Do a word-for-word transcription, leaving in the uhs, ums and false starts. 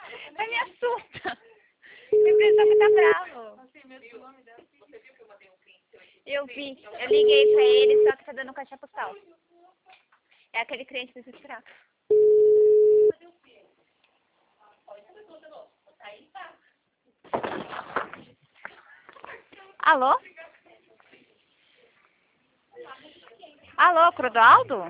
Mas me assusta. Minha pessoa que tá bravo. Eu vi. Eu liguei pra ele, só que tá dando caixa postal. É aquele cliente desesperado. Alô? Alô, Crodaldo?